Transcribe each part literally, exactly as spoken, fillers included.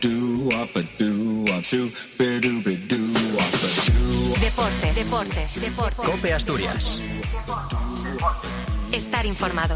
Deportes, deportes, deportes. COPE Asturias. Estar informado.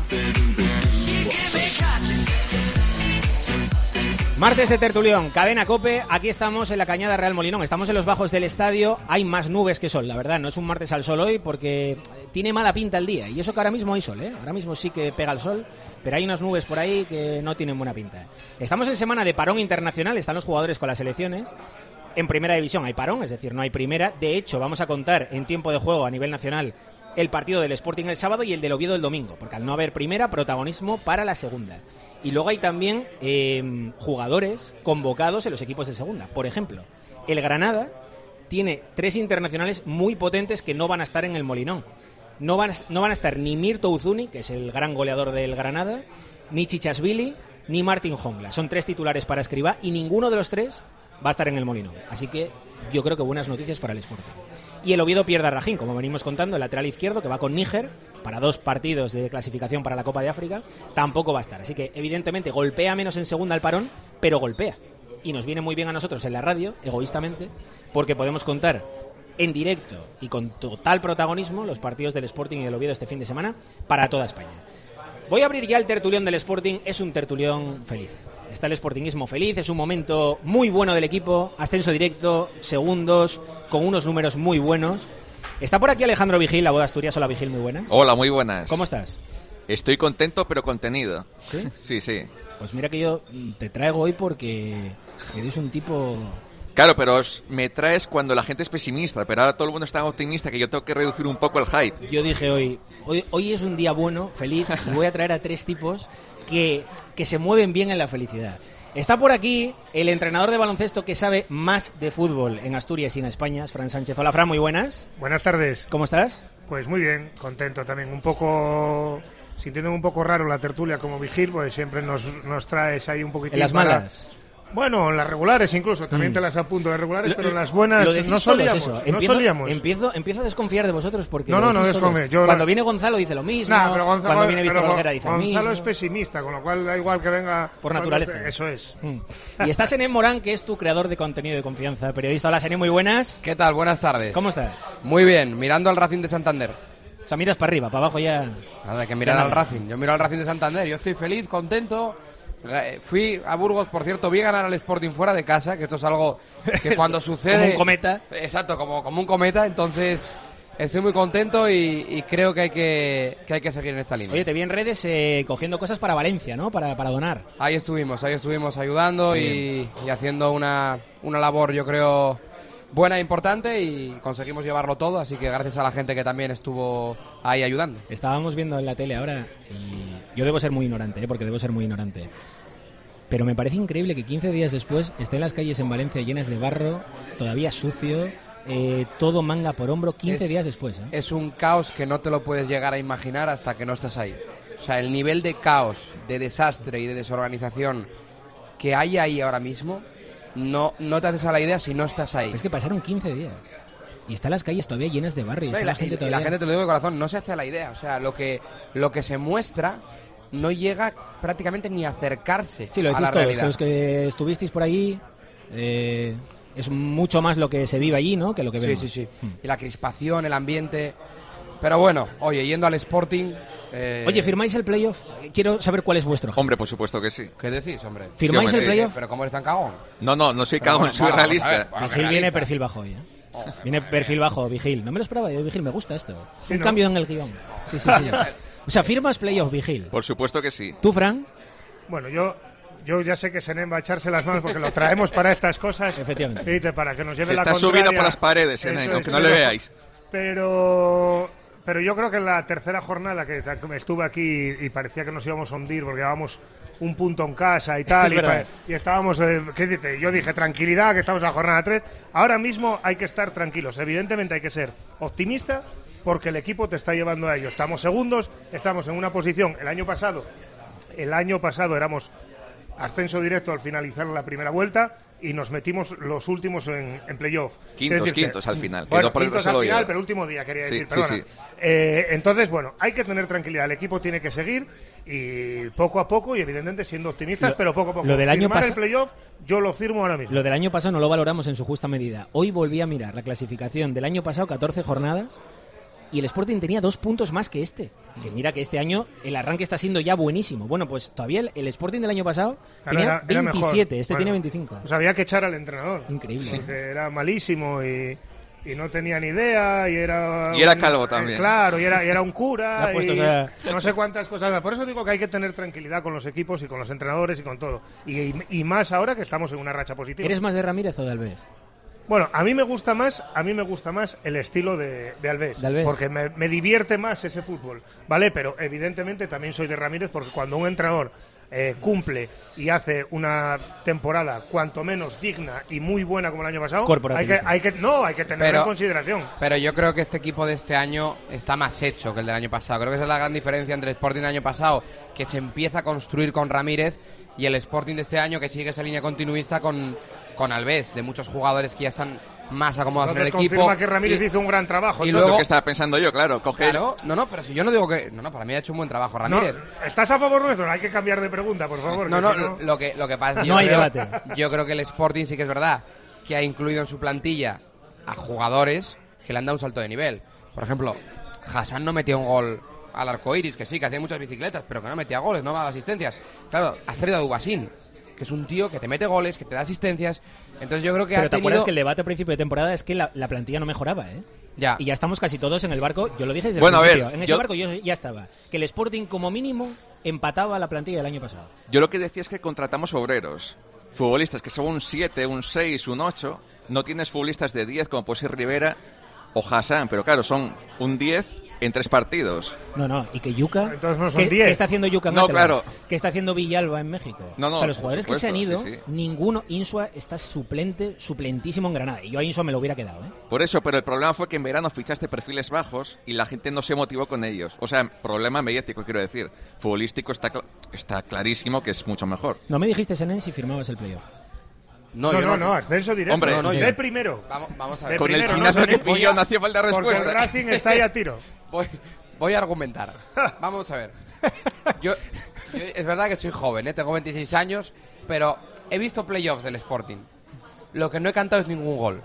Martes de tertulión, cadena COPE, aquí estamos en la Cañada Real Molinón, estamos en los bajos del estadio, hay más nubes que sol, la verdad, no es un martes al sol hoy porque tiene mala pinta el día, y eso que ahora mismo hay sol, ¿eh? Ahora mismo sí que pega el sol, pero hay unas nubes por ahí que no tienen buena pinta. Estamos en semana de parón internacional, están los jugadores con las selecciones. En primera división hay parón, es decir, no hay primera, de hecho vamos a contar en tiempo de juego a nivel nacional el partido del Sporting el sábado y el del Oviedo el domingo, porque al no haber primera, protagonismo para la segunda. Y luego hay también eh, jugadores convocados en los equipos de segunda. Por ejemplo, el Granada tiene tres internacionales muy potentes que no van a estar en el Molinón. No van, no van a estar ni Mirto Uzuni, que es el gran goleador del Granada, ni Chichasvili, ni Martín Jongla. Son tres titulares para Escribá y ninguno de los tres va a estar en el Molinón. Así que yo creo que buenas noticias para el Sporting. Y el Oviedo pierde a Rajín, como venimos contando, el lateral izquierdo, que va con Níger para dos partidos de clasificación para la Copa de África, tampoco va a estar. Así que, evidentemente, golpea menos en segunda al parón, pero golpea. Y nos viene muy bien a nosotros en la radio, egoístamente, porque podemos contar en directo y con total protagonismo los partidos del Sporting y del Oviedo este fin de semana para toda España. Voy a abrir ya el tertulión del Sporting, es un tertulión feliz. Está el sportingismo feliz, es un momento muy bueno del equipo, ascenso directo, segundos, con unos números muy buenos. Está por aquí Alejandro Vigil, la voz de Asturias. Hola Vigil, muy buenas. Hola, muy buenas. ¿Cómo estás? Estoy contento pero contenido. ¿Sí? Sí, sí. Pues mira que yo te traigo hoy porque eres un tipo... Claro, pero me traes cuando la gente es pesimista, pero ahora todo el mundo está optimista, que yo tengo que reducir un poco el hype. Yo dije hoy, hoy, hoy es un día bueno, feliz, y voy a traer a tres tipos que, que se mueven bien en la felicidad. Está por aquí el entrenador de baloncesto que sabe más de fútbol en Asturias y en España, es Fran Sánchez. Hola Fran, muy buenas. Buenas tardes. ¿Cómo estás? Pues muy bien, contento también, un poco... sintiendo un poco raro la tertulia como Vigil, pues siempre nos, nos traes ahí un poquitín. ¿En las para... malas? Bueno, en las regulares incluso, también mm. te las apunto de regulares, lo, pero en las buenas no solíamos, eso. no empiezo, solíamos. Empiezo, empiezo a desconfiar de vosotros porque... No, no, no desconfío. Yo Cuando la... viene Gonzalo dice lo mismo, nah, pero Gonzalo, cuando viene Víctor pero Olguera dice lo mismo. Gonzalo es pesimista, con lo cual da igual que venga... Por naturaleza. Eso es. Mm. Y está Sené Morán, que es tu creador de contenido de confianza, periodista. Hola Sené, muy buenas. ¿Qué tal? Buenas tardes. ¿Cómo estás? Muy bien, mirando al Racing de Santander. O sea, miras para arriba, para abajo ya... Nada, hay que mirar al Racing. Yo miro al Racing de Santander, yo estoy feliz, contento... Fui a Burgos, por cierto, vi ganar al Sporting fuera de casa, que esto es algo que cuando sucede... Como un cometa. Exacto, como, como un cometa, entonces estoy muy contento y, y creo que hay que, que hay que seguir en esta línea. Oye, te vi en redes eh, cogiendo cosas para Valencia, ¿no? Para, para donar. Ahí estuvimos, ahí estuvimos ayudando y, y haciendo una, una labor, yo creo, buena e importante, y conseguimos llevarlo todo, así que gracias a la gente que también estuvo ahí ayudando. Estábamos viendo en la tele ahora y yo debo ser muy ignorante, ¿eh? Porque debo ser muy ignorante. Pero me parece increíble que quince días después estén las calles en Valencia llenas de barro, todavía sucio, eh, todo manga por hombro, quince es, días después. ¿eh? Es un caos que no te lo puedes llegar a imaginar hasta que no estás ahí. O sea, el nivel de caos, de desastre y de desorganización que hay ahí ahora mismo, no, no te haces a la idea si no estás ahí. Es que pasaron quince días. Y están las calles todavía llenas de barro. Y, no, y, la, la, gente todavía... y la gente, te lo digo de corazón, no se hace a la idea. O sea, lo que, lo que se muestra... no llega prácticamente ni a acercarse sí, lo a la todos, realidad. Los que estuvisteis por allí, eh, es mucho más lo que se vive allí, ¿no? Que lo que vemos. Sí, sí, sí. Hmm. Y la crispación, el ambiente... Pero bueno, oye, yendo al Sporting... Eh... Oye, ¿firmáis el playoff? Quiero saber cuál es vuestro. Hombre, por supuesto que sí. ¿Qué decís, hombre? ¿Firmáis sí, el playoff? ¿Pero cómo eres tan cagón? No, no, no soy cagón, bueno, soy bueno, realista. Bueno, Vigil viene perfil bajo hoy, ¿eh? Oh, viene perfil bajo, Vigil. No me lo esperaba, yo, Vigil, me gusta esto. Sí, Un ¿no? cambio en el guión. Sí, sí, sí. O sea, ¿firmas playoff, Vigil? Por supuesto que sí. ¿Tú, Fran? Bueno, yo... Yo ya sé que Senem va a echarse las manos porque lo traemos para estas cosas. Efectivamente. Y para que nos lleve Se la está contraria. subido por las paredes, Senem, aunque no le veáis. Pero... Pero yo creo que en la tercera jornada que estuve aquí y parecía que nos íbamos a hundir porque llevábamos un punto en casa y tal, y, pa, y estábamos, eh, ¿qué dices? Yo dije tranquilidad, que estamos en la jornada tres. Ahora mismo hay que estar tranquilos. Evidentemente hay que ser optimista porque el equipo te está llevando a ello. Estamos segundos, estamos en una posición. El año pasado, el año pasado éramos ascenso directo al finalizar la primera vuelta y nos metimos los últimos en, en playoff. Quintos, decirte, quintos al final. Bueno, por quintos al final, pero último día, quería sí, decir, sí, perdona. sí. Eh, entonces, bueno, hay que tener tranquilidad, el equipo tiene que seguir y poco a poco, y evidentemente siendo optimistas, Lo, pero poco a poco. Lo del año Firmar pas- el playoff, yo lo firmo ahora mismo. Lo del año pasado no lo valoramos en su justa medida. Hoy volví a mirar la clasificación del año pasado, catorce jornadas, y el Sporting tenía dos puntos más que este. Que mira que este año el arranque está siendo ya buenísimo. Bueno, pues todavía el, el Sporting del año pasado Claro, tenía era- era veintisiete, mejor. este Bueno, tiene veinticinco. Pues había que echar al entrenador. Increíble. Porque era malísimo y, y no tenía ni idea y era... Y era un- calvo también. eh, claro, y era, y era un cura Le ha puesto, y o sea- no sé cuántas cosas más. Por eso digo que hay que tener tranquilidad con los equipos y con los entrenadores y con todo. Y, y, y más ahora que estamos en una racha positiva. ¿Eres más de Ramírez o de Alves? Bueno, a mí me gusta más, a mí me gusta más el estilo de, de Alves, ¿De Alves? porque me, me divierte más ese fútbol, ¿vale? Pero evidentemente también soy de Ramírez, porque cuando un entrenador eh, cumple y hace una temporada cuanto menos digna y muy buena como el año pasado, hay que, Corporativismo. hay que no, hay que tenerlo Pero- en consideración. Pero yo creo que este equipo de este año está más hecho que el del año pasado. Creo que esa es la gran diferencia entre el Sporting del año pasado, que se empieza a construir con Ramírez, y el Sporting de este año, que sigue esa línea continuista con, con Alves, de muchos jugadores que ya están más acomodados Entonces en el equipo. confirma que Ramírez Y- hizo un gran trabajo. y entonces- Lo luego- que estaba pensando yo, claro. Coger Claro, no, no, pero si yo no digo que... No, no, para mí ha hecho un buen trabajo no, Ramírez. ¿estás a favor nuestro? Hay que cambiar de pregunta, por favor. No, que no, si no- lo que, lo que pasa es que No yo hay creo- debate. Yo creo que el Sporting sí que es verdad que ha incluido en su plantilla a jugadores que le han dado un salto de nivel. Por ejemplo, Hassan no metió un gol al arco iris, que sí, que hacía muchas bicicletas, pero que no metía goles, no daba asistencias. Claro, has traído a Dubasín, que es un tío que te mete goles, que te da asistencias. Entonces yo creo que Pero ha te acuerdas tenido... que el debate a principio de temporada es que la, la plantilla no mejoraba, ¿eh? Ya. Y ya estamos casi todos en el barco, yo lo dije desde Bueno, a el ver, principio. En ese yo- barco yo ya estaba. Que el Sporting como mínimo empataba la plantilla del año pasado. Yo lo que decía es que contratamos obreros, futbolistas que son un siete, un seis, un ocho. No tienes futbolistas de diez como puede ser Rivera o Hassan, pero claro, son un diez en tres partidos. No, no, y que Yuca... Entonces no son ¿qué, diez. ¿Qué está haciendo Yuca en No, Atlas? claro. ¿Qué está haciendo Villalba en México? No, no, O sea, los por jugadores que se han ido, supuesto, sí, sí. ninguno... Insua está suplente, suplentísimo en Granada. Y yo a Insua me lo hubiera quedado, ¿eh? Por eso, pero el problema fue que en verano fichaste perfiles bajos y la gente no se motivó con ellos. O sea, problema mediático, quiero decir. Futbolístico está, cl- está clarísimo que es mucho mejor. No me dijiste, Senen, si firmabas el playoff. No, No, yo no, no, ascenso directo. Hombre, no, no, de yo- primero. Vamos, vamos a De ver. Con el primero, chinazo no, que Senen, pilló voy a- no hacía falta Porque el respuesta. Racing está ahí a tiro. Voy, voy a argumentar. Vamos a ver. Yo, yo- es verdad que soy joven, ¿eh? Tengo veintiséis años, pero he visto playoffs del Sporting. Lo que no he cantado es ningún gol.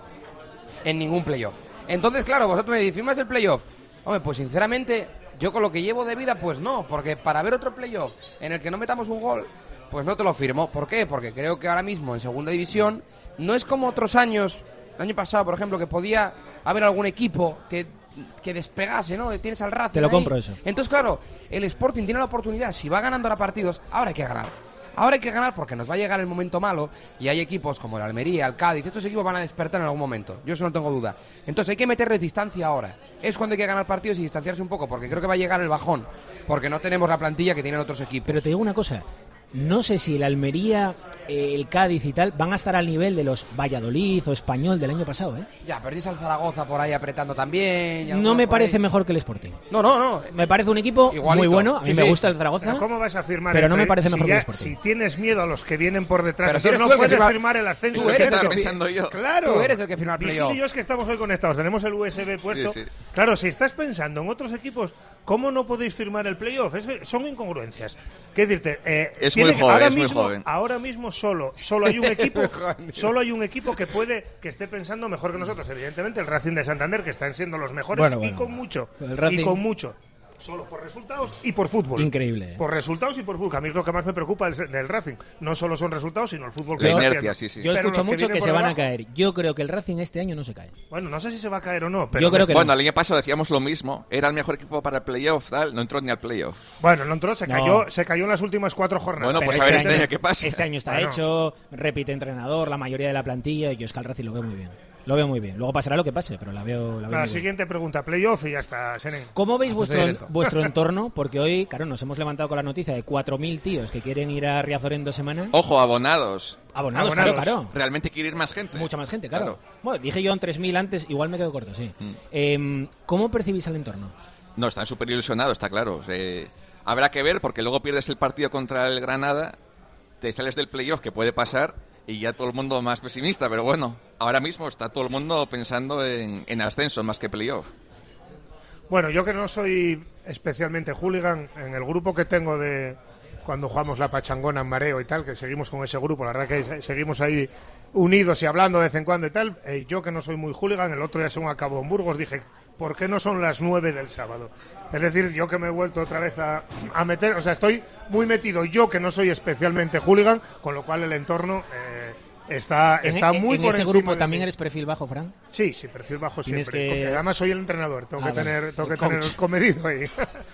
En ningún playoff. Entonces, claro, vosotros me decís, ¿firmas el playoff? Hombre, pues sinceramente, yo con lo que llevo de vida, pues no. Porque para ver otro playoff en el que no metamos un gol, pues no te lo firmo. ¿Por qué? Porque creo que ahora mismo en segunda división no es como otros años, el año pasado, por ejemplo, que podía haber algún equipo que, que despegase, ¿no? Tienes al Racing Te lo ahí. compro eso. Entonces, claro, el Sporting tiene la oportunidad, si va ganando ahora partidos, ahora hay que ganar. Ahora hay que ganar porque nos va a llegar el momento malo y hay equipos como el Almería, el Cádiz, estos equipos van a despertar en algún momento. Yo eso no tengo duda. Entonces hay que meterles distancia ahora. Es cuando hay que ganar partidos y distanciarse un poco porque creo que va a llegar el bajón. Porque no tenemos la plantilla que tienen otros equipos. Pero te digo una cosa, no sé si el Almería, eh, el Cádiz y tal van a estar al nivel de los Valladolid o Español del año pasado, ¿eh? Ya, perdís al Zaragoza por ahí apretando también. y No alguno me por parece ahí. mejor que el Sporting. No, no, no. Me parece un equipo Igualito. muy bueno, a mí Sí, me sí. gusta el Zaragoza. Pero ¿cómo vas a firmar Pero el no me play- parece si mejor que ya- el Sporting. Si tienes miedo a los que vienen por detrás, Pero si entonces eres no tú el que puedes firma- firmar el ascenso. Tú eres el Estaba que- pensando yo. Claro. Tú eres el que firma el Vigil playoff. y yo es que estamos hoy conectados, tenemos el U S B puesto. Sí, sí. Claro, si estás pensando en otros equipos, ¿cómo no podéis firmar el playoff? Es- son incongruencias. ¿Qué decirte? Eh, Es tiene muy que- joven, ahora es muy mismo, joven. Ahora mismo solo, solo hay un equipo, Joder. solo hay un equipo que puede, que esté pensando mejor que nosotros. Evidentemente el Racing de Santander, que están siendo los mejores Bueno, y bueno, con bueno. mucho, El Racing- y con mucho. Solo por resultados y por fútbol. Increíble, ¿eh? Por resultados y por fútbol. Que a mí es lo que más me preocupa del, del Racing. No solo son resultados, sino el fútbol que La está inercia, haciendo. sí, sí. Yo Pero escucho los que mucho vienen que por se van a debajo- caer. Yo creo que el Racing este año no se cae. Bueno, no sé si se va a caer o no, pero Yo creo que Bueno, no. el año pasado decíamos lo mismo. Era el mejor equipo para el playoff, tal. No entró ni al playoff. Bueno, no entró, se No. cayó, se cayó en las últimas cuatro jornadas. Bueno, Pero pues a ver este año qué pasa. Este año está Bueno. hecho, repite entrenador, la mayoría de la plantilla. Y yo es que al Racing lo veo muy bien. Lo veo muy bien. Luego pasará lo que pase, pero la veo, la veo La muy bien. siguiente pregunta, playoff y ya está, Senen. ¿Cómo veis vuestro, directo. vuestro entorno? Porque hoy, claro, nos hemos levantado con la noticia de cuatro mil tíos que quieren ir a Riazor en dos semanas. Ojo, abonados. Abonados, Abonados. claro, claro. Realmente quiere ir más gente. Mucha más gente, claro. Bueno, dije yo en tres mil antes, igual me quedo corto, sí. Mm. Em, ¿Cómo percibís el entorno? No, están súper ilusionados, está claro. Eh, habrá que ver porque luego pierdes el partido contra el Granada te sales del playoff, que puede pasar, y ya todo el mundo más pesimista, pero bueno, ahora mismo está todo el mundo pensando en, en ascenso más que playoff. Bueno, yo que no soy especialmente hooligan, en el grupo que tengo de cuando jugamos la pachangona en Mareo y tal, que seguimos con ese grupo, la verdad que seguimos ahí unidos y hablando de vez en cuando y tal, eh, yo que no soy muy hooligan, el otro día según acabó en Burgos dije, ¿por qué no son las nueve del sábado? Es decir, yo que me he vuelto otra vez a, a meter, o sea, estoy muy metido, yo que no soy especialmente hooligan, con lo cual el entorno eh, está, está en, muy en por ese encima grupo de también mí. eres perfil bajo, Fran. Sí, sí, perfil bajo Tienes siempre, que... porque además soy el entrenador, tengo ah, que tener, bueno, tengo que el coach. tener comedido ahí.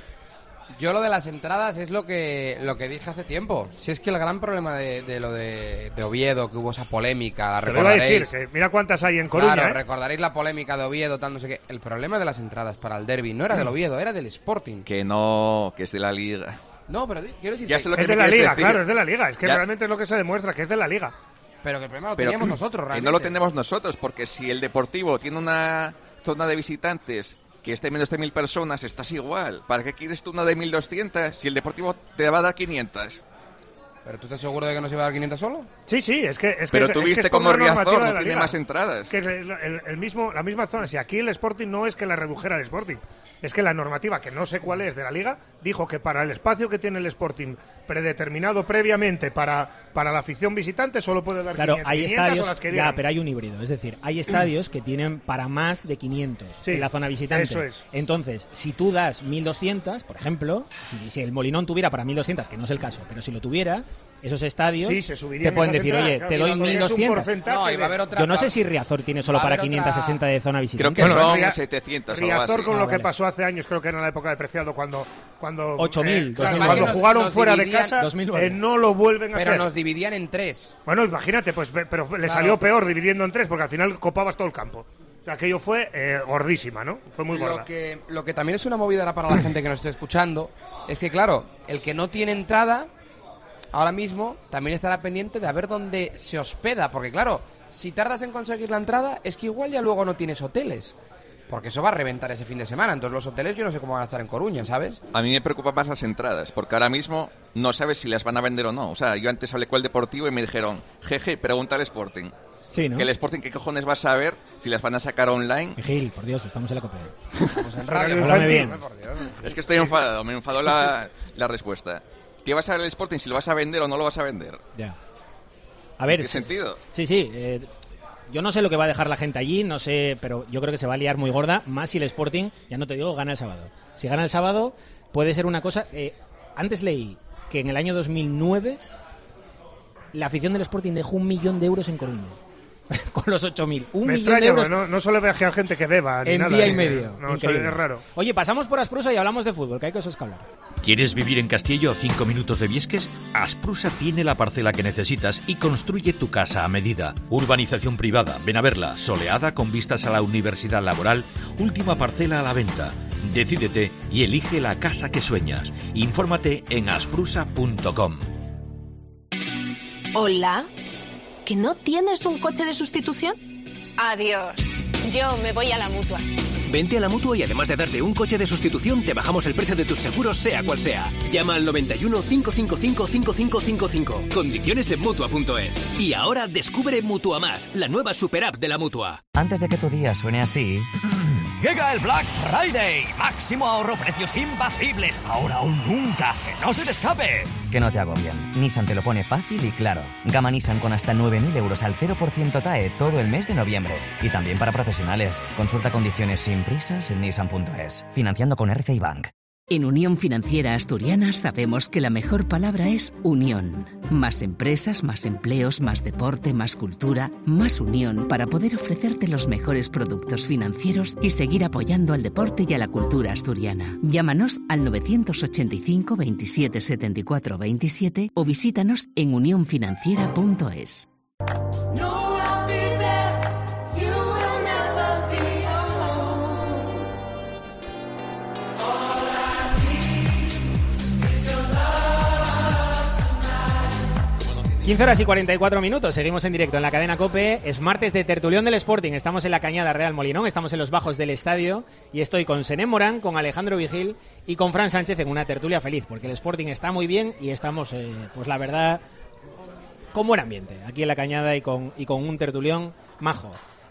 Yo lo de las entradas es lo que lo que dije hace tiempo. Si es que el gran problema de, de lo de, de Oviedo, que hubo esa polémica, la Te lo iba a recordaréis. decir, que mira cuántas hay en Coruña, Claro, ¿eh? recordaréis la polémica de Oviedo, tal, no sé qué. El problema de las entradas para el derbi no era del Oviedo, era del Sporting. Que no, que es de la Liga. No, pero di- quiero decir Ya que... sé lo que Es me de la quieres Liga, decir. claro, es de la Liga. Es que Ya. realmente es lo que se demuestra, que es de la Liga. Pero que el problema lo Pero teníamos nosotros, que realmente. no lo tenemos nosotros, porque si el Deportivo tiene una zona de visitantes que esté menos de mil personas, estás igual. ¿Para qué quieres tú una de mil doscientas si el Deportivo te va a dar quinientas? ¿Pero tú estás seguro de que no se iba a dar quinientas solo? Sí, sí, es que es Pero que, tú es que viste es por cómo la normativa Riazor de no la tiene Liga. más entradas. Que es el, el- el mismo, la misma zona. Si aquí el Sporting no es que la redujera el Sporting, es que la normativa, que no sé cuál es, de la Liga, dijo que para el espacio que tiene el Sporting predeterminado previamente para, para la afición visitante solo puede dar Claro, quinientas, hay quinientas o estadios, las que ya, digan. pero hay un híbrido, es decir, hay estadios que tienen para más de quinientos Sí, en la zona visitante. eso es. Entonces, si tú das mil doscientas, por ejemplo, si, si el Molinón tuviera para mil doscientas, que no es el caso, pero si lo tuviera, esos estadios Sí, se subirían te pueden esas decir, entradas, oye, claro, te doy porque es un mil doscientas. porcentaje No, y va a de- haber otra... Yo no sé si Riazor tiene solo Va a para haber otra- quinientos sesenta de zona visitante. Creo que Bueno, son Ria- setecientos o algo Riazor así. con Ah, lo vale. que pasó hace años, creo que era en la época de Preciado, cuando cuando ocho mil, claro, dos mil cuando nueve. jugaron Nos fuera de dividían casa, dos mil nueve. eh, no lo vuelven a Pero hacer. nos dividían en tres. Bueno, imagínate, pues, ve- pero le salió peor dividiendo en tres, porque al final copabas todo el campo. O sea, aquello fue eh, gordísima, ¿no? Fue muy gorda. Lo que, lo que también es una movida ahora para la gente que nos esté escuchando es que, claro, el que no tiene entrada, ahora mismo también estará pendiente de a ver dónde se hospeda. Porque, claro, si tardas en conseguir la entrada, es que igual ya luego no tienes hoteles. Porque eso va a reventar ese fin de semana. Entonces los hoteles yo no sé cómo van a estar en Coruña, ¿sabes? A mí me preocupan más las entradas, porque ahora mismo no sabes si las van a vender o no. O sea, yo antes hablé con el Deportivo y me dijeron, jeje, pregunta al Sporting. Sí, ¿no? Que el Sporting, ¿qué cojones vas a ver si las van a sacar online? Gil, por Dios, estamos en la Copa. Estamos en radio. Háblame por bien. Dios, por Dios. Es que estoy enfadado, me enfadó la, la respuesta. ¿Qué vas a ver el Sporting si lo vas a vender o no lo vas a vender? Ya. A ver, ¿Qué sí- sentido? Sí, sí. eh, yo no sé lo que va a dejar la gente allí, no sé, pero yo creo que se va a liar muy gorda, más si el Sporting, ya no te digo, gana el sábado. Si gana el sábado, puede ser una cosa... eh, antes leí que en el año dos mil nueve la afición del Sporting dejó un millón de euros en Coruña. Con los ocho mil. Un Me millón de extraña, euros porque no, no suele viajar gente que beba ni en nada. día y eh, medio. No, Increíble. es raro. Oye, pasamos por Asprusa y hablamos de fútbol, que hay cosas que hablar. ¿Quieres vivir en Castillo a cinco minutos de Viesques? Asprusa tiene la parcela que necesitas y construye tu casa a medida. Urbanización privada, ven a verla, soleada con vistas a la Universidad Laboral, última parcela a la venta. Decídete y elige la casa que sueñas. Infórmate en asprusa punto com. Hola, ¿que no tienes un coche de sustitución? Adiós. Yo me voy a la Mutua. Vente a la Mutua y además de darte un coche de sustitución, te bajamos el precio de tus seguros, sea cual sea. Llama al noventa y uno, cinco cinco cinco, cinco cinco cinco cinco. Condiciones en Mutua punto es. Y ahora descubre Mutua Más, la nueva super app de la Mutua. Antes de que tu día suene así... Llega el Black Friday. Máximo ahorro, precios imbatibles. Ahora o nunca. Que no se te escape. Que no te agobien. Nissan te lo pone fácil y claro. Gama Nissan con hasta nueve mil euros al cero por ciento T A E todo el mes de noviembre. Y también para profesionales. Consulta condiciones sin prisas en nissan punto es. Financiando con R C I Bank. En Unión Financiera Asturiana sabemos que la mejor palabra es unión. Más empresas, más empleos, más deporte, más cultura, más unión para poder ofrecerte los mejores productos financieros y seguir apoyando al deporte y a la cultura asturiana. Llámanos al novecientos ochenta y cinco, veintisiete, setenta y cuatro, veintisiete o visítanos en unión financiera punto es. quince horas y cuarenta y cuatro minutos, seguimos en directo en la cadena COPE, es martes de tertulión del Sporting, estamos en la Cañada Real Molinón, estamos en los bajos del estadio y estoy con Sené Morán, con Alejandro Vigil y con Fran Sánchez en una tertulia feliz, porque el Sporting está muy bien y estamos, eh, pues la verdad, con buen ambiente, aquí en La Cañada y con, y con un tertulión majo.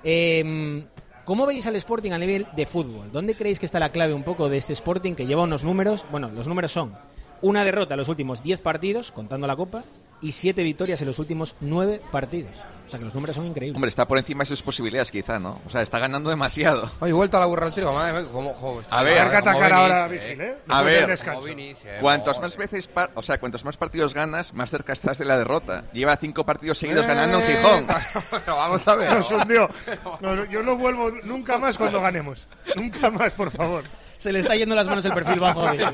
Eh, ¿Cómo veis al Sporting a nivel de fútbol? ¿Dónde creéis que está la clave un poco de este Sporting que lleva unos números? Bueno, los números son una derrota en los últimos diez partidos, contando la Copa, y siete victorias en los últimos nueve partidos. O sea que los números son increíbles. Hombre, está por encima de sus posibilidades quizá, ¿no? O sea, está ganando demasiado. Oye, vuelto a la burra al trigo, madre mía, ¿cómo, cómo está? A ver, Hay que atacar ahora, Vinicius, Vigil, ¿eh? A ver, Vinicius, cuantos eh, más veces, par- o sea, cuantos más partidos ganas, más cerca estás de la derrota. Lleva cinco partidos seguidos ganando en Gijón. Pero vamos a ver. Nos hundió. No, yo no vuelvo nunca más cuando ganemos. Nunca más, por favor. Se le está yendo las manos el perfil bajo. De...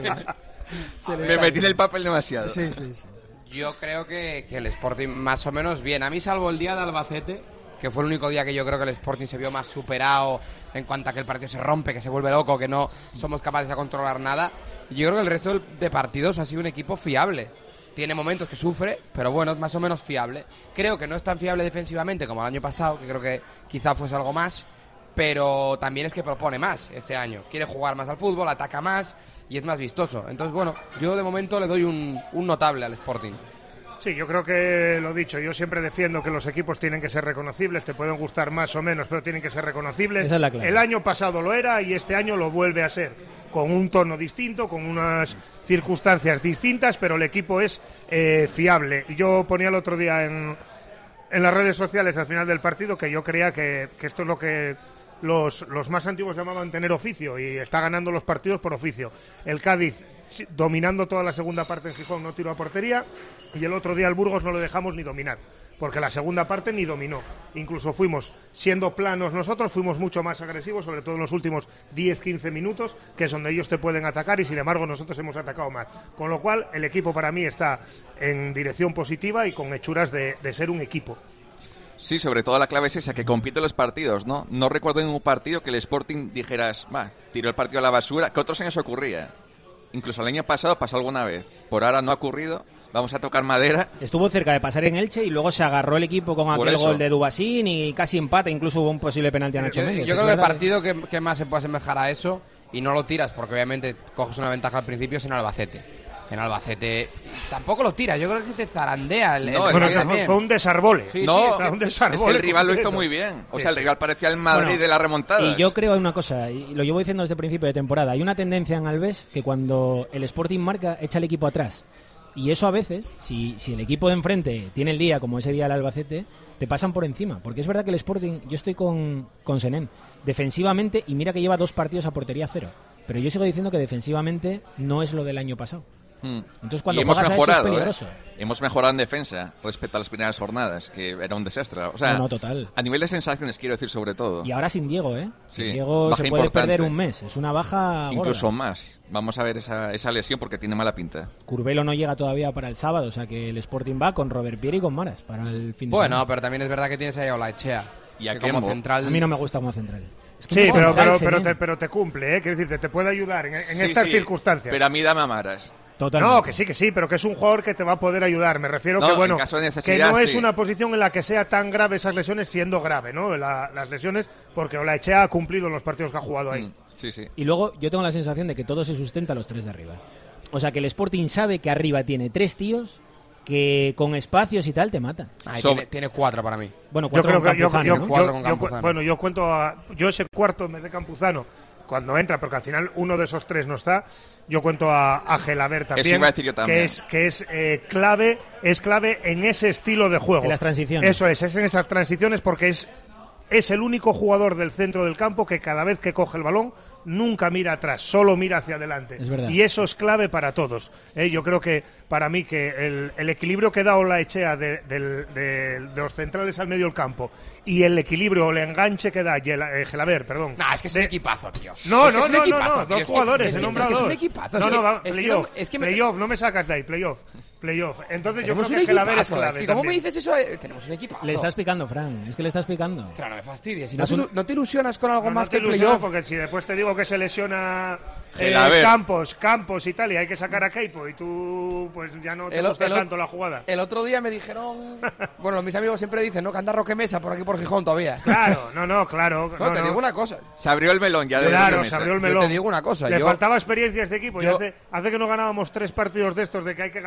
Se le Me metí en el papel demasiado. Sí, sí, sí. Yo creo que, que el Sporting más o menos bien. A mí, salvo el día de Albacete, que fue el único día que yo creo que el Sporting se vio más superado en cuanto a que el partido se rompe, que se vuelve loco, que no somos capaces de controlar nada. Yo creo que el resto de partidos ha sido un equipo fiable. Tiene momentos que sufre, pero bueno, es más o menos fiable. Creo que no es tan fiable defensivamente como el año pasado, que creo que quizá fuese algo más, pero también es que propone más este año. Quiere jugar más al fútbol, ataca más y es más vistoso. Entonces, bueno, yo de momento le doy un, un notable al Sporting. Sí, yo creo que lo dicho, yo siempre defiendo que los equipos tienen que ser reconocibles, te pueden gustar más o menos, pero tienen que ser reconocibles. Esa es la clave. El año pasado lo era y este año lo vuelve a ser, con un tono distinto, con unas circunstancias distintas, pero el equipo es eh, fiable. Y yo ponía el otro día en, en las redes sociales al final del partido que yo creía que, que esto es lo que los, los más antiguos llamaban tener oficio, y está ganando los partidos por oficio. El Cádiz dominando toda la segunda parte en Gijón, no tiró a portería, y el otro día el Burgos no lo dejamos ni dominar, porque la segunda parte ni dominó. Incluso fuimos, siendo planos nosotros, fuimos mucho más agresivos, sobre todo en los últimos diez a quince minutos, que es donde ellos te pueden atacar, y sin embargo nosotros hemos atacado más. Con lo cual, el equipo para mí está en dirección positiva y con hechuras de, de ser un equipo. Sí, sobre todo la clave es esa, que compite los partidos, ¿no? No recuerdo en un partido que el Sporting dijeras, va, tiró el partido a la basura, que otros años ocurría. Incluso el año pasado pasó alguna vez. Por ahora no ha ocurrido. Vamos a tocar madera. Estuvo cerca de pasar en Elche y luego se agarró el equipo con Por aquel eso. gol de Dubasín y casi empata. Incluso hubo un posible penalti a Nacho Yo, Méndez. yo Es creo que el verdad partido que, que más se puede asemejar a eso, y no lo tiras porque obviamente coges una ventaja al principio, es en Albacete. En Albacete tampoco lo tiras, yo creo que te zarandea el, No, el Bueno, es que fue, fue un desarbole. Sí, no, sí, un es desarbole que el rival lo hizo completo. muy bien. O Sí, sea, el sí. rival parecía el Madrid Bueno, de la remontada. Y yo creo una cosa, y lo llevo diciendo desde el principio de temporada. Hay una tendencia en Alves que cuando el Sporting marca, echa el equipo atrás. Y eso a veces, si, si el equipo de enfrente tiene el día, como ese día el Albacete, te pasan por encima. Porque es verdad que el Sporting, yo estoy con, con Senén, defensivamente, y mira que lleva dos partidos a portería cero. Pero yo sigo diciendo que defensivamente no es lo del año pasado. Mm. Entonces cuando Y hemos juegas a eso es mejorado, peligroso. ¿eh? Hemos mejorado en defensa respecto a las primeras jornadas, que era un desastre. O sea, No, no, total. a nivel de sensaciones, quiero decir, sobre todo. Y ahora sin Diego, ¿eh? Sí, Diego baja se puede importante. perder un mes. Es una baja gorda. Incluso más. Vamos a ver esa, esa lesión porque tiene mala pinta. Curvelo no llega todavía para el sábado, o sea que el Sporting va con Robert Pierre y con Maras para el fin de Bueno, semana. pero también es verdad que tienes ahí a Olaechea. Y a que como Kembo. central... A mí no me gusta como central. Es que Sí, no pero, juega pero, mal, pero, Senén. te, pero te cumple, ¿eh? Quiero decir, te, te puede ayudar en, en Sí, estas sí, circunstancias. Pero a mí dame a Maras. Totalmente. No, que sí, que sí, pero que es un jugador que te va a poder ayudar. Me refiero No, que, en bueno, caso de que necesidad, no es sí. una posición en la que sea tan grave esas lesiones, siendo grave, ¿no? La- las lesiones, porque Olaechea ha cumplido en los partidos que ha jugado ahí. Mm, sí, sí. Y luego yo tengo la sensación de que todo se sustenta a los tres de arriba. O sea que el Sporting sabe que arriba tiene tres tíos que con espacios y tal te matan. Ahí Sobre- tiene, tiene cuatro para mí. Bueno, Yo cuatro creo con que yo, Campuzano, yo- ¿no? Cuatro yo- con yo cu- Campuzano. bueno, yo cuento a, yo ese cuarto en vez de Campuzano, cuando entra, porque al final uno de esos tres no está, yo cuento a, a Gelabert también, Eso iba a decir yo también. que es que es eh, clave, es clave en ese estilo de juego. En las transiciones. Eso es, es en esas transiciones porque es es el único jugador del centro del campo que cada vez que coge el balón nunca mira atrás, solo mira hacia adelante. Es verdad. Y eso es clave para todos. ¿eh? Yo creo que para mí que el, el equilibrio que da Olaechea de, del- de- de los centrales al medio del campo y el equilibrio o el enganche que da Gela- eh, Gelabert, perdón. Nah, es que es de- un equipazo, tío. No, Es que no, es un no, no, equipazo, no, tío. dos Es que- jugadores, es he que- nombrado es que es un dos. equipazo. No, es no, que- va, es que playoff, no- es que me- playoff, no me sacas de ahí, playoff, playoff. Entonces yo Tenemos creo un que Gelabert es equipazo, clave es que ¿cómo me también. dices eso? Eh, Tenemos un equipazo. Le estás picando, Fran. Es que le estás picando. Ostras, no me fastidies. Si Das no, te, un- ilu- no te ilusionas con algo No, no más te que el ilusiones, playoff. porque si después te digo que se lesiona eh, Gelabert. Campos, Campos y tal, y hay que sacar a Keipo y tú pues ya no te El o- gusta el o- tanto la jugada. El otro día me dijeron... Bueno, mis amigos siempre dicen, ¿no? Que anda Roque Mesa por aquí por Gijón todavía. Claro, no, no, claro. No, no, te no. digo una cosa. Se abrió el melón ya de Claro, Roque se Mesa. abrió el Yo melón. te digo una cosa, Le yo- faltaba experiencia a este equipo. y yo- hace, hace que no ganábamos tres partidos de estos de que hay que ganar por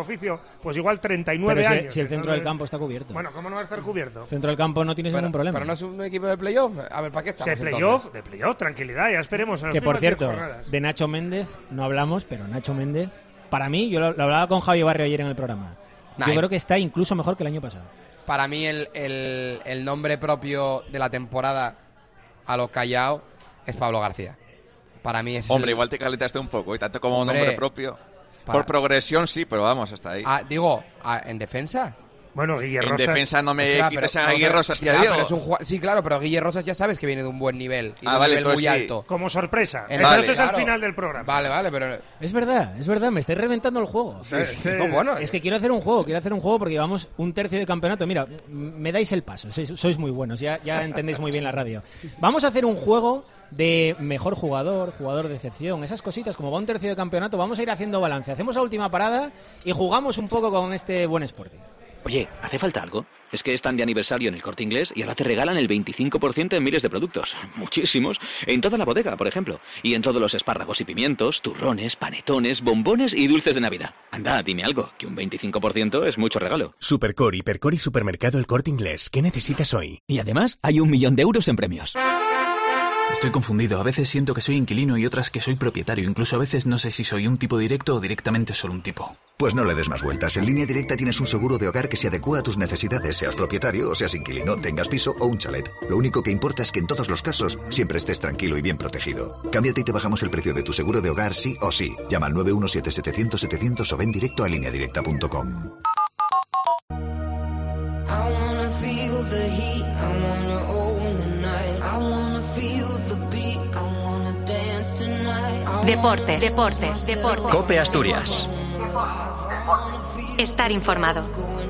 oficio, pues igual treinta y nueve pero si, años. si el centro entonces, del campo está cubierto. Bueno, ¿cómo no va a estar cubierto? El centro del campo no tienes pero, ningún problema. Pero no es un equipo de playoff. A ver, ¿para qué estamos? De playoff, de playoff, tranquilidad, ya esperemos. En que por cierto, de Nacho Méndez no hablamos, pero Nacho Méndez, para mí, yo lo, lo hablaba con Javi Barrio ayer en el programa. Nah, yo creo que está incluso mejor que el año pasado. Para mí el, el, el nombre propio de la temporada a lo Callao es Pablo García. Para mí es Hombre, el... igual te calentaste un poco, y tanto como Hombre, nombre propio. para... Por progresión sí, pero vamos, hasta ahí. Ah, digo, ah, ¿en defensa? Bueno, Guille Rosas... En defensa no me Ostras, quites pero, a Guille no, Rosas, pero, ya ah, digo. pero es un ju... Sí, claro, pero Guille Rosas ya sabes que viene de un buen nivel y de ah, un vale, nivel muy sí. alto. Como sorpresa. En... Vale, Vale, eso es claro. al final del programa. Vale, vale, pero... Es verdad, es verdad, me estáis reventando el juego. Sí, sí. No, bueno, es que quiero hacer un juego, quiero hacer un juego porque llevamos un tercio de campeonato. Mira, me dais el paso, sois, sois muy buenos, ya, ya entendéis muy bien la radio. Vamos a hacer un juego de mejor jugador, jugador de excepción, esas cositas. Como va un tercio de campeonato, vamos a ir haciendo balance. Hacemos la última parada y jugamos un poco con este buen Sporting. Oye, ¿hace falta algo? Es que están de aniversario en el Corte Inglés y ahora te regalan el veinticinco por ciento en miles de productos. Muchísimos. En toda la bodega, por ejemplo. Y en todos los espárragos y pimientos, turrones, panetones, bombones y dulces de Navidad. Anda, dime algo, que un veinticinco por ciento es mucho regalo. Supercore, Hipercore y Supermercado El Corte Inglés. ¿Qué necesitas hoy? Y además hay un millón de euros en premios. Estoy confundido. A veces siento que soy inquilino y otras que soy propietario. Incluso a veces no sé si soy un tipo directo o directamente solo un tipo. Pues no le des más vueltas. En Línea Directa tienes un seguro de hogar que se adecúa a tus necesidades, seas propietario o seas inquilino, tengas piso o un chalet. Lo único que importa es que en todos los casos siempre estés tranquilo y bien protegido. Cámbiate y te bajamos el precio de tu seguro de hogar sí o sí. Llama al nueve uno siete, setecientos, setecientos o ven directo a línea directa punto com. Deportes, deportes, deportes. COPE Asturias. Estar informado.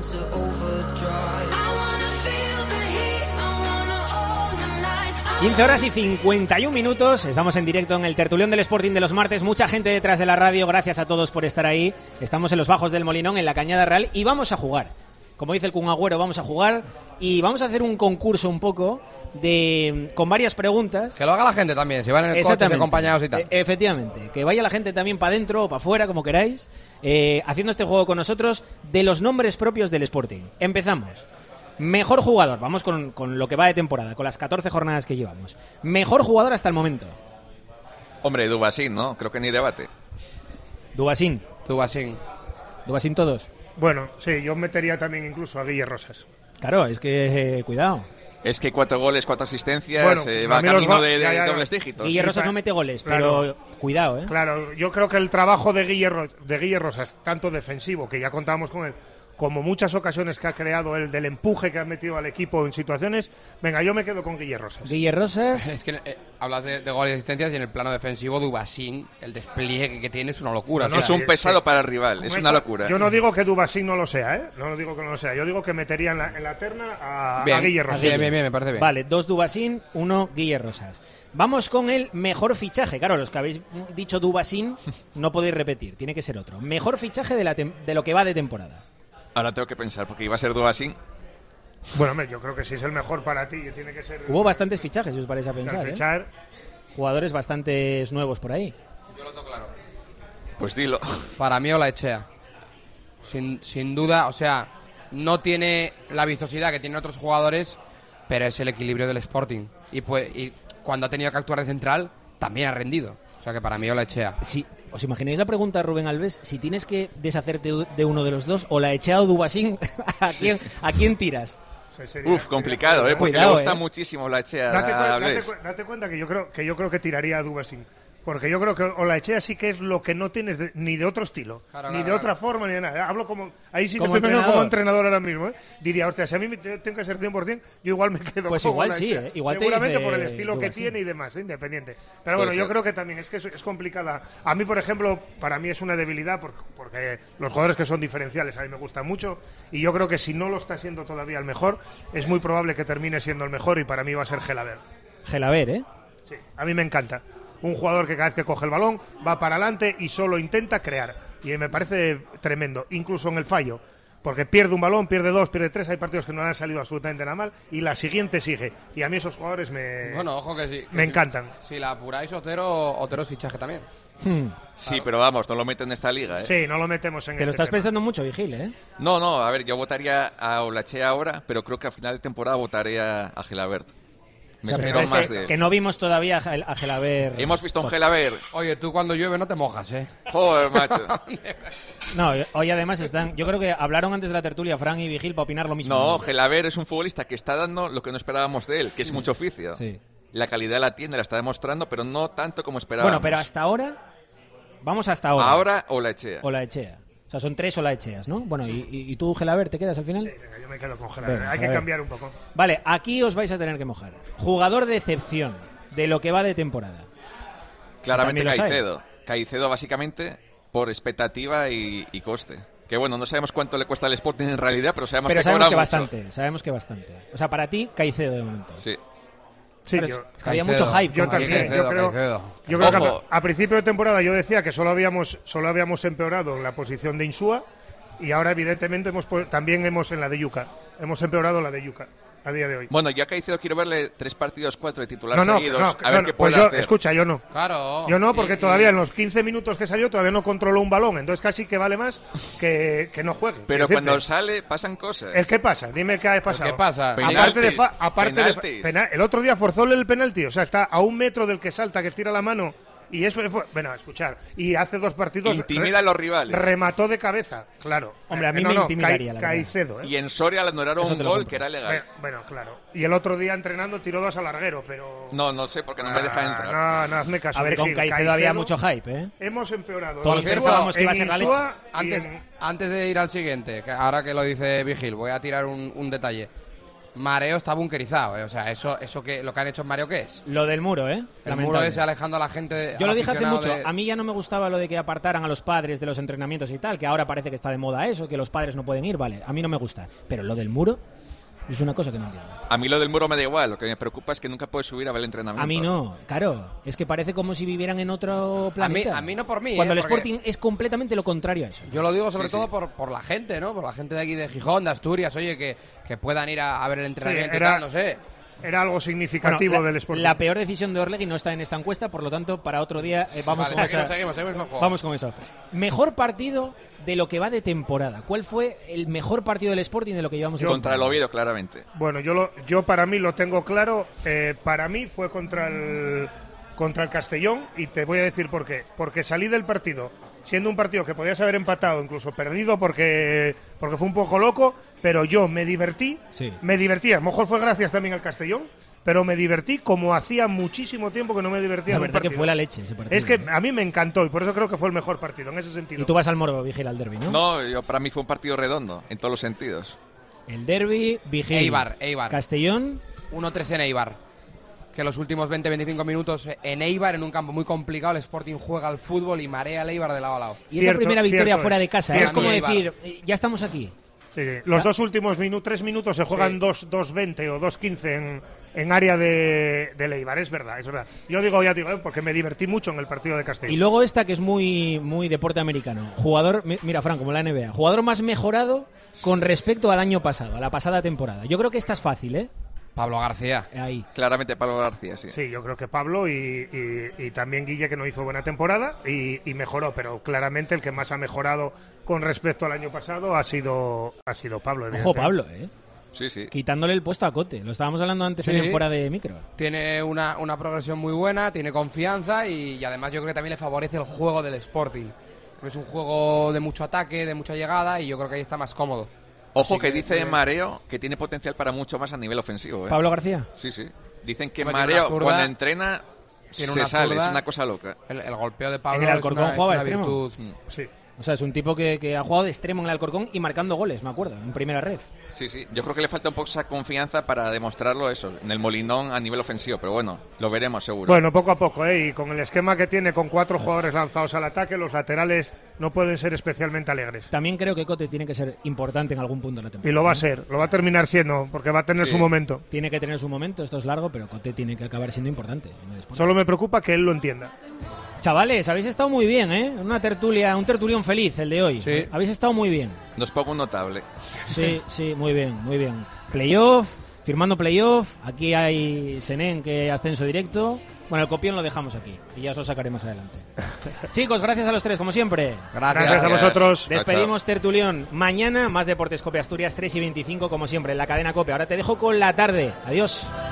quince horas y cincuenta y un minutos, estamos en directo en el tertulión del Sporting de los martes, mucha gente detrás de la radio, gracias a todos por estar ahí, estamos en los bajos del Molinón, en la Cañada Real, y vamos a jugar, como dice el Kun Agüero, vamos a jugar, y vamos a hacer un concurso un poco, de con varias preguntas. Que lo haga la gente también, si van en el coche acompañados y tal. E- efectivamente, que vaya la gente también para adentro o para afuera, como queráis, eh, haciendo este juego con nosotros, de los nombres propios del Sporting. Empezamos. Mejor jugador, vamos con, con lo que va de temporada, con las catorce jornadas que llevamos. Mejor jugador hasta el momento. Hombre, Dubasín, ¿no? Creo que ni debate. Dubasín. Dubasín. Dubasín todos. Bueno, sí, yo metería también incluso a Guille Rosas. Claro, es que, eh, cuidado. Es que cuatro goles, cuatro asistencias, bueno, eh, va camino go- de, de ya, ya, dobles dígitos. Guille Rosas no mete goles, claro, pero cuidado, ¿eh? Claro, yo creo que el trabajo de Guille, Ro- de Guille Rosas, tanto defensivo, que ya contábamos con él, como muchas ocasiones que ha creado él, del empuje que ha metido al equipo en situaciones, venga, yo me quedo con Guille Rosas. Guille Rosas... Es que eh, hablas de, de goles y asistencias y en el plano defensivo Dubasín, el despliegue que tiene es una locura. No, o sea, es un pesado sí. para el rival, es Con una esto, locura. Yo no digo que Dubasín no lo sea, ¿eh? No lo digo que no lo sea. Yo digo que metería en la, en la terna a, bien, a Guille Rosas. Bien, bien, bien, me parece bien. Vale, dos Dubasín, uno Guille Rosas. Vamos con el mejor fichaje. Claro, los que habéis dicho Dubasín no podéis repetir, tiene que ser otro. Mejor fichaje de, la tem- de lo que va de temporada. Ahora tengo que pensar, porque iba a ser Dubasín. Bueno, hombre, yo creo que si es el mejor para ti, tiene que ser... Hubo bastantes fichajes, si os parece a pensar, Al fichar... ¿eh? Jugadores bastantes nuevos por ahí. Yo lo tengo claro. Pues dilo. Para mí Olaechea. Sin, sin duda, o sea, no tiene la vistosidad que tienen otros jugadores, pero es el equilibrio del Sporting. Y, pues, y cuando ha tenido que actuar de central, también ha rendido. O sea que para mí Olaechea. Si os imagináis la pregunta, Rubén Alves, si tienes que deshacerte de uno de los dos, Olaechea o Dubasín, ¿a quién, ¿a quién tiras? Sería, Uf, complicado, ¿eh? Porque Cuidado, le gusta eh. muchísimo la Echea. Date, a cu- date, Blés. cu- date cuenta que yo creo que yo creo que tiraría a Dubasín. Porque yo creo que Olaechea sí que es lo que no tienes de- ni de otro estilo, Claro, ni claro, de otra claro. forma, ni de nada. Hablo como... Ahí sí que Como estoy pensando como entrenador. entrenador ahora mismo, ¿eh? Diría, hostia, si a mí me te- tengo que ser cien por ciento, yo igual me quedo Pues con igual sí, Olaechea. ¿eh? Igual te Seguramente dice por el estilo que Dubasín. tiene y demás, ¿eh? Independiente. Pero Puede bueno, yo ser. creo que también es que es, es complicada. A mí, por ejemplo, para mí es una debilidad por- porque los jugadores que son diferenciales a mí me gustan mucho y yo creo que si no lo está siendo todavía el mejor, es muy probable que termine siendo el mejor y para mí va a ser Gelaber. Gelaber, ¿eh? Sí, a mí me encanta. Un jugador que cada vez que coge el balón va para adelante y solo intenta crear. Y me parece tremendo, incluso en el fallo. Porque pierde un balón, pierde dos, pierde tres, hay partidos que no le han salido absolutamente nada mal y la siguiente sigue. Y a mí esos jugadores me, bueno, ojo que sí, que me sí. encantan. Si la apuráis, Otero, Otero es fichaje también. Hmm. Sí, claro. Pero vamos, no lo meten en esta liga, ¿eh? Sí, no lo metemos en Te lo este estás tema. pensando mucho, Vigil, ¿eh? No, no, a ver, yo votaría a Olachea ahora, pero creo que a final de temporada votaré a, a Gelabert. Me O sea, espero es más que, de él. que no vimos todavía a Gel- a Gelabert. Hemos visto un Gelabert. Oye, tú cuando llueve no te mojas, ¿eh? Joder, macho. No, hoy además están... Yo creo que hablaron antes de la tertulia Fran y Vigil para opinar lo mismo. No, Gelabert es un futbolista que está dando lo que no esperábamos de él, que es mucho oficio. Sí. La calidad la tiene, la está demostrando, pero no tanto como esperábamos. Bueno, pero hasta ahora... Vamos hasta ahora. Ahora Olachea. Olaechea. O sea, son tres Olaecheas, ¿no? Bueno, ¿y, y, y tú, Gelabert, te quedas al final? Sí, venga, yo me quedo con Gelabert. Venga, Hay que Gelabert. cambiar un poco. Vale, aquí os vais a tener que mojar. Jugador de excepción de lo que va de temporada. Claramente También los hay. Caicedo. Caicedo básicamente por expectativa y, y coste. Que bueno, no sabemos cuánto le cuesta al Sporting en realidad, pero sabemos Pero que sabemos cobra que mucho. bastante, sabemos que bastante. O sea, para ti, Caicedo de momento. Sí. Sí, Pero yo, es que había mucho hype. Yo con también. Caicedo. Yo creo, Caicedo. yo creo que Ojo. a, a principio de temporada yo decía que solo habíamos solo habíamos empeorado la posición de Insúa y ahora evidentemente hemos pu- también hemos en la de Yuca. Hemos empeorado la de Yuca a día de hoy. Bueno, yo a Caicedo quiero verle tres partidos, cuatro de titular No, no, seguidos, no, a no, ver no, qué pues puede yo, hacer. escucha, yo no. Claro. Yo no, porque Y- todavía y- en los quince minutos que salió todavía no controló un balón, entonces casi que vale más que, que no juegue. Pero Quiero cuando decirte, sale pasan cosas. ¿el qué pasa? Dime qué ha pasado. qué pasa? Aparte de, fa- Penaltis, aparte de fa- penaltis. pena- el otro día forzó el penalti, o sea, está a un metro del que salta, que estira la mano y eso fue, bueno, a escuchar. Y hace dos partidos Intimida re- a los rivales. remató de cabeza, claro. Hombre, a mí Eh, no, me no, intimidaría, Cai- la verdad. Caicedo, ¿eh? Y en Soria le anularon Eso un te lo gol compro. que era legal. Eh, Bueno, claro. Y el otro día entrenando tiró dos al larguero, pero... No, no sé, porque no me deja Ah, entrar. No, no, hazme caso. A ver, con Vigil, Caicedo, había mucho hype, ¿eh? Hemos empeorado. Todos En pensábamos que iba a en ser la leche. Insúa y Antes, en- antes de ir al siguiente, que ahora que lo dice Vigil, voy a tirar un, un detalle. Mareo está bunkerizado, ¿eh? O sea, eso, eso que lo que han hecho en Mareo, ¿qué es? Lo del muro, ¿eh? El Lamentable. muro ese alejando a la gente. Yo al lo dije hace aficionado mucho. de- A mí ya no me gustaba lo de que apartaran a los padres de los entrenamientos y tal, que ahora parece que está de moda eso, que los padres no pueden ir, vale. A mí no me gusta. Pero lo del muro es una cosa que no entiendo. A mí lo del muro me da igual, lo que me preocupa es que nunca puedes subir a ver el entrenamiento. A mí no, claro. Es que parece como si vivieran en otro A mí, planeta. a mí no por mí, Cuando ¿eh? el Porque Sporting es completamente lo contrario a eso. Yo lo digo sobre Sí, todo sí. Por, por la gente, ¿no? Por la gente de aquí de Gijón, de Asturias, oye, que, que puedan ir a, a ver el entrenamiento era- y tal, no sé. Era algo Bueno, significativo la, del Sporting. la peor decisión de Orlegui no está en esta encuesta, por lo tanto, para otro día eh, vamos, Vale, con seguimos, esa- seguimos, seguimos con el juego. vamos con eso. Mejor partido de lo que va de temporada. ¿Cuál fue el mejor partido del Sporting de lo que llevamos de Contra el temporada? Oviedo, claramente. Bueno, yo lo, yo para mí lo tengo claro. Eh, para mí fue contra el contra el Castellón y te voy a decir por qué. Porque salí del partido siendo un partido que podías haber empatado, incluso perdido, porque porque fue un poco loco, pero yo me divertí. Sí. Me divertí. A lo mejor fue gracias también al Castellón, pero me divertí como hacía muchísimo tiempo que no me divertía. La en un verdad que partido. fue la leche ese partido. Es que ¿eh? a mí me encantó y por eso creo que fue el mejor partido en ese sentido. Y tú vas al Morbo, Vigil, al derbi, ¿no? No, yo, para mí fue un partido redondo, en todos los sentidos. El derbi, Vigil. Eibar, Eibar. Castellón. uno tres en Eibar. Que los últimos veinte veinticinco minutos en Eibar, en un campo muy complicado, el Sporting juega al fútbol y marea al Eibar de lado a lado. Y es la Cierto, primera victoria cierto fuera es. de casa. ¿eh? Cierto Es como es. decir, eh, ya estamos aquí. Sí, sí. Los Ah. dos últimos minutos, tres minutos se juegan Sí. dos, dos veinte o dos quince en, en área de, de Eibar, es verdad, es verdad. Yo digo, ya digo, eh, porque me divertí mucho en el partido de Castellón. Y luego esta que es muy, muy deporte americano. Jugador, mi- mira, Fran, como la N B A. Jugador más mejorado con respecto al año pasado, a la pasada temporada. Yo creo que esta es fácil, ¿eh? Pablo García. Ahí. Claramente Pablo García, sí. Sí, yo creo que Pablo y, y- y también Guille, que no hizo buena temporada y, y mejoró, pero claramente el que más ha mejorado con respecto al año pasado ha sido, ha sido Pablo. Ojo, evidentemente. Pablo, ¿eh? Sí, sí. Quitándole el puesto a Cote. Lo estábamos hablando antes Sí. en el fuera de micro. Tiene una, una progresión muy buena, tiene confianza y, y además yo creo que también le favorece el juego del Sporting. Es un juego de mucho ataque, de mucha llegada y yo creo que ahí está más cómodo. Ojo Así que, que, dice eh, Mareo que tiene potencial para mucho más a nivel ofensivo. ¿eh? Pablo García. Sí, sí. Dicen que Hombre, tiene Mareo, una zurda, cuando entrena, tiene se una sale. zurda. Es una cosa loca. El, el golpeo de Pablo En el Alcorcón es una, jugaba es una extremo. virtud. Sí. O sea, es un tipo que, que ha jugado de extremo en el Alcorcón y marcando goles, me acuerdo, en primera red. Sí, sí. Yo creo que le falta un poco esa confianza para demostrarlo eso, en el Molinón a nivel ofensivo. Pero bueno, lo veremos seguro. Bueno, poco a poco, ¿eh? Y con el esquema que tiene, con cuatro jugadores lanzados al ataque, los laterales no pueden ser especialmente alegres. También creo que Cote tiene que ser importante en algún punto de la temporada. Y lo va a ser, lo va a terminar siendo, porque va a tener Sí. su momento. Tiene que tener su momento, esto es largo, pero Cote tiene que acabar siendo importante en el Sporting. Solo me preocupa que él lo entienda. Chavales, habéis estado muy bien, ¿eh? Una tertulia, un tertulión feliz el de hoy. Sí. Habéis estado muy bien. Nos pongo un notable. Sí, sí, muy bien, muy bien. Playoff, firmando playoff. Aquí hay Senén, que ascenso directo. Bueno, el copión lo dejamos aquí y ya os lo sacaré más adelante. Chicos, gracias a los tres, como siempre. Gracias, gracias a vosotros. Despedimos tertulión. Mañana más Deportes Cope Asturias, tres y veinticinco, como siempre, en la cadena Cope. Ahora te dejo con la tarde. Adiós.